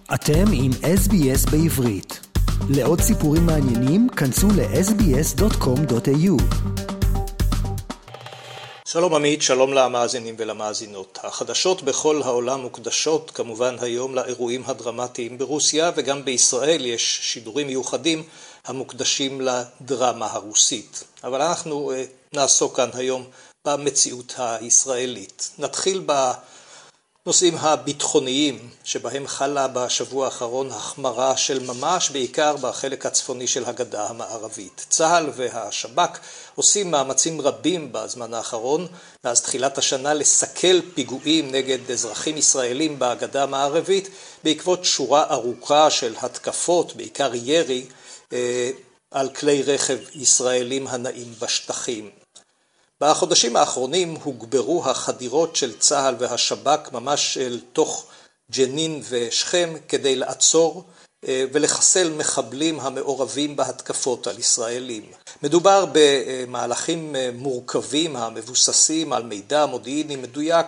אתם עם SBS בעברית. לעוד סיפורים מעניינים, כנסו ל-sbs.com.au. שלום עמית, שלום למאזינים ולמאזינות. החדשות בכל העולם מוקדשות כמובן היום לאירועים הדרמטיים ברוסיה, וגם בישראל יש שידורים מיוחדים המוקדשים לדרמה הרוסית. אבל אנחנו נעסוק כאן היום במציאות הישראלית. נתחיל בנושאים הביטחוניים שבהם חלה בשבוע האחרון החמרה של ממש, בעיקר בחלק הצפוני של הגדה המערבית. צה"ל והשב"כ עושים מאמצים רבים בזמן האחרון, מאז תחילת השנה, לסכל פיגועים נגד אזרחים ישראלים בגדה המערבית, בעקבות שורה ארוכה של התקפות, בעיקר ירי, על כלי רכב ישראלים הנעים בשטחים. בחודשים האחרונים הוגברו החדירות של צה"ל והשב"כ ממש אל תוך ג'נין ושכם כדי לעצור ולחסל מחבלים המעורבים בהתקפות על ישראלים. מדובר במהלכים מורכבים המבוססים על מידע מודיעיני מדויק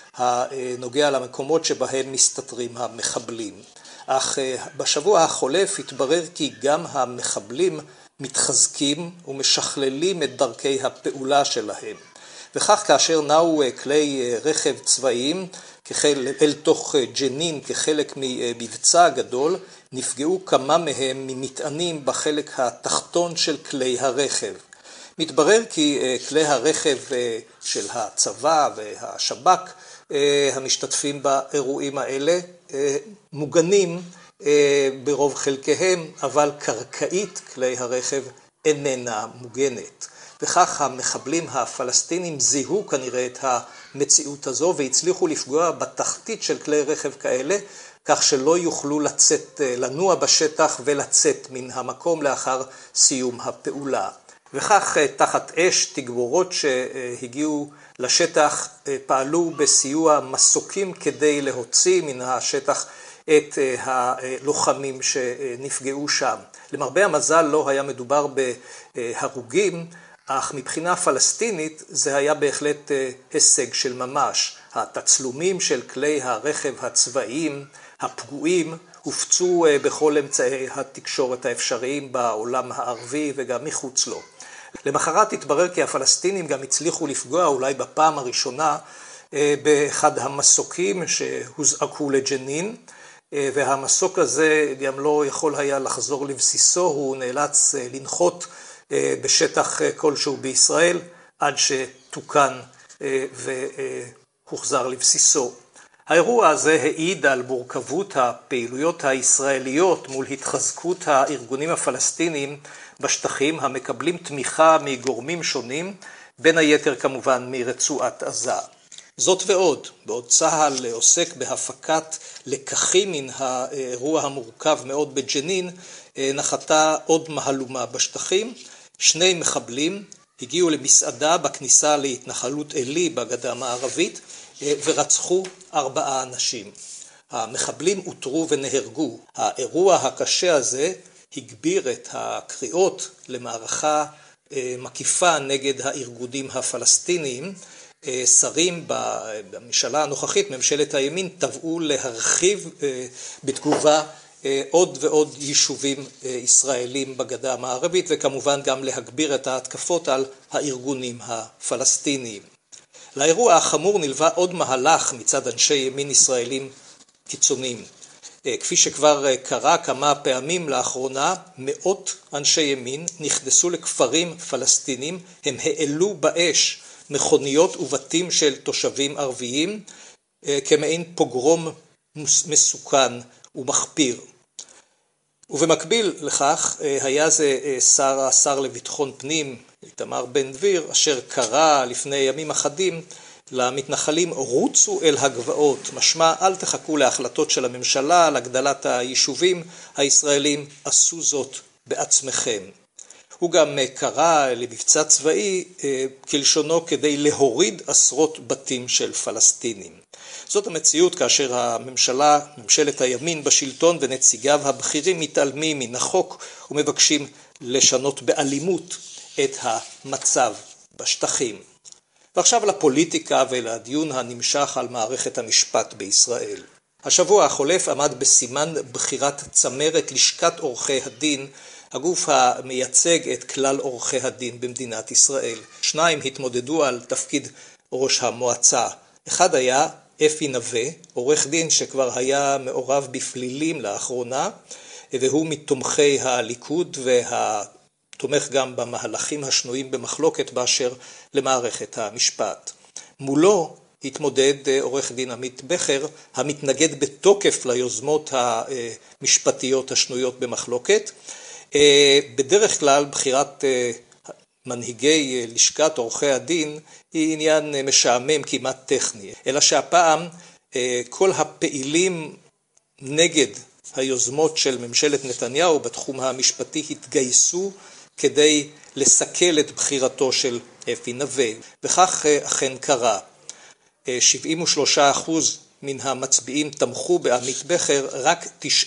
הנוגע למקומות שבהם מסתתרים המחבלים. אך בשבוע החולף התברר כי גם המחבלים מתחזקים ומשכללים את דרכי הפעולה שלהם. וכך כאשר נעו כלי רכב צבאיים אל תוך ג'נין כחלק ממבצע גדול, נפגעו כמה מהם ממטענים בחלק התחתון של כלי הרכב. מתברר כי כלי הרכב של הצבא והשב"כ המשתתפים באירועים האלה מוגנים ברוב חלקיהם, אבל קרקעית כלי הרכב איננה מוגנת. וכך המחבלים הפלסטינים זיהו כנראה את המציאות הזו והצליחו לפגוע בתחתית של כלי רכב כאלה, כך שלא יוכלו לנוע בשטח ולצאת מן המקום לאחר סיום הפעולה. וכך תחת אש תגבורות שהגיעו לשטח פעלו בסיוע מסוקים כדי להוציא מן השטח את הלוחמים שנפגעו שם. למרבה המזל לא היה מדובר בהרוגים, אך מבחינה פלסטינית זה היה בהחלט הישג של ממש. התצלומים של כלי הרכב הצבאיים הפגועים הופצו בכל אמצעי התקשורת האפשריים בעולם הערבי וגם מחוץ לו. למחרת התברר כי הפלסטינים גם הצליחו לפגוע אולי בפעם הראשונה באחד המסוקים שהוזעקו לג'נין, והמסוק הזה גם לא יכול היה לחזור לבסיסו, הוא נאלץ לנחות בשטח כלשהו בישראל עד שתוקן והוחזר לבסיסו. האירוע הזה העיד על מורכבות הפעילויות הישראליות מול התחזקות הארגונים הפלסטיניים בשטחים המקבלים תמיכה מגורמים שונים, בין היתר כמובן מרצועת עזה. זאת ועוד, בעוד צה"ל עוסק בהפקת לקחים מן האירוע המורכב מאוד בג'נין, נחתה עוד מהלומה בשטחים. שני מחבלים הגיעו למסעדה בכניסה להתנחלות אלי בגדה המערבית ורצחו 4 אנשים. המחבלים אותרו ונהרגו. האירוע הקשה הזה הגביר את הקריאות למערכה מקיפה נגד הארגונים הפלסטיניים. שרים בממשלה הנוכחית, ממשלת הימין, תבעו להרחיב בתגובה עוד ועוד יישובים ישראלים בגדה המערבית, וכמובן גם להגביר את ההתקפות על הארגונים הפלסטיניים. לאירוע החמור נלווה עוד מהלך מצד אנשי ימין ישראלים קיצוניים. כפי שכבר קרה כמה פעמים לאחרונה, מאות אנשי ימין נכנסו לכפרים פלסטינים, הם העלו באש מכוניות ובתים של תושבים ערביים כמעין פוגרום מסוכן ומחפיר. ובמקביל לכך היה זה השר לביטחון פנים איתמר בן גביר אשר קרא לפני ימים אחדים למתנחלים רוצו אל הגבעות, משמע אל תחכו להחלטות של הממשלה על הגדלת היישובים הישראלים, עשו זאת בעצמכם. הוא גם קרא למבצע צבאי כלשונו כדי להוריד עשרות בתים של פלסטינים. זאת המציאות כאשר הממשלה, ממשלת הימין בשלטון ונציגיו הבכירים מתעלמים מן החוק ומבקשים לשנות באלימות את המצב בשטחים. ועכשיו לפוליטיקה ולדיון הנמשך על מערכת המשפט בישראל. השבוע החולף עמד בסימן בחירת צמרת לשכת עורכי הדין, הגוף המייצג את כלל עורכי הדין במדינת ישראל. 2 התמודדו על תפקיד ראש המועצה. אחד היה אפי נווה, עורך דין שכבר היה מעורב בפלילים לאחרונה, והוא מתומכי הליכוד והתומך גם במהלכים השנויים במחלוקת באשר למערכת המשפט. מולו התמודד עורך דין עמית בכר, המתנגד בתוקף ליוזמות המשפטיות השנויות במחלוקת. בדרך כלל בחירת מנהיגי לשכת עורכי הדין היא עניין משעמם כמעט טכני, אלא שהפעם כל הפעילים נגד היוזמות של ממשלת נתניהו בתחום המשפטי התגייסו כדי לסכל את בחירתו של אפי נווה, וכך אכן קרה. 73% מן המצביעים תמכו בעמית בכר, רק 19%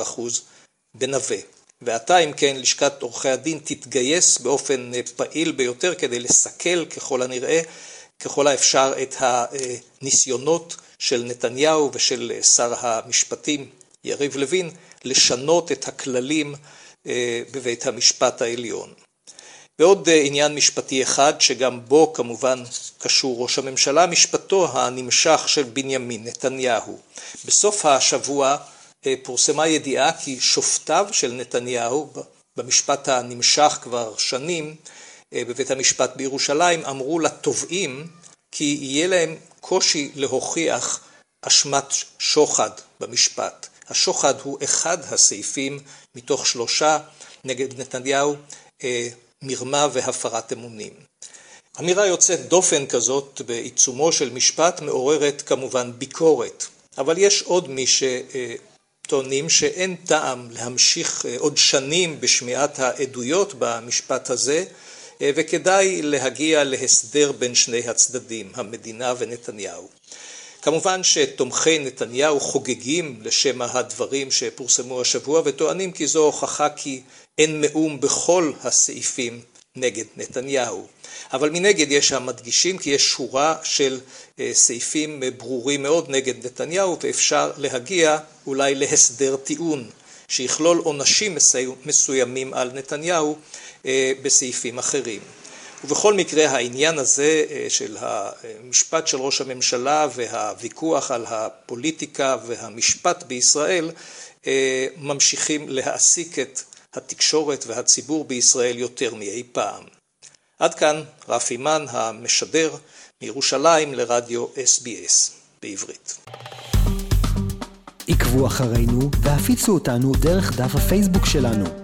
בנווה. ועתה אם כן לשכת עורכי הדין תתגייס באופן פעיל ביותר כדי לסכל ככל הנראה, ככל האפשר את הניסיונות של נתניהו ושל שר המשפטים יריב לוין לשנות את הכללים בבית המשפט העליון. ועוד עניין משפטי אחד שגם בו כמובן קשור ראש הממשלה, משפטו הנמשך של בנימין נתניהו. בסוף השבוע פורסמה ידיעה כי שופטיו של נתניהו במשפט הנמשך כבר שנים בבית המשפט בירושלים אמרו לתובעים כי יהיה להם קושי להוכיח אשמת שוחד במשפט. השוחד הוא אחד הסעיפים מתוך 3 נגד נתניהו, מרמה והפרת אמונים. אמירה יוצאת דופן כזאת בעיצומו של משפט מעוררת כמובן ביקורת, אבל יש עוד מי שטוענים שאין טעם להמשיך עוד שנים בשמיעת העדויות במשפט הזה, וכדאי להגיע להסדר בין שני הצדדים, המדינה ונתניהו. כמובן שתומכי נתניהו חוגגים לשם הדברים שפורסמו השבוע וטוענים כי זו הוכחה כי אין מאום בכל הסעיפים נגד נתניהו. אבל מנגד יש המדגישים כי יש שורה של סעיפים ברורים מאוד נגד נתניהו ואפשר להגיע אולי להסדר טיעון שיכלול עונשים מסוימים על נתניהו בסעיפים אחרים. ובכל מקרה העניין הזה של המשפט של ראש הממשלה והוויכוח על הפוליטיקה והמשפט בישראל ממשיכים להעסיק את התקשורת והציבור בישראל יותר מאי פעם. עד כאן רפי מן המשדר מירושלים לרדיו SBS בעברית. עקבו אחרינו והפיצו אותנו דרך דף הפייסבוק שלנו.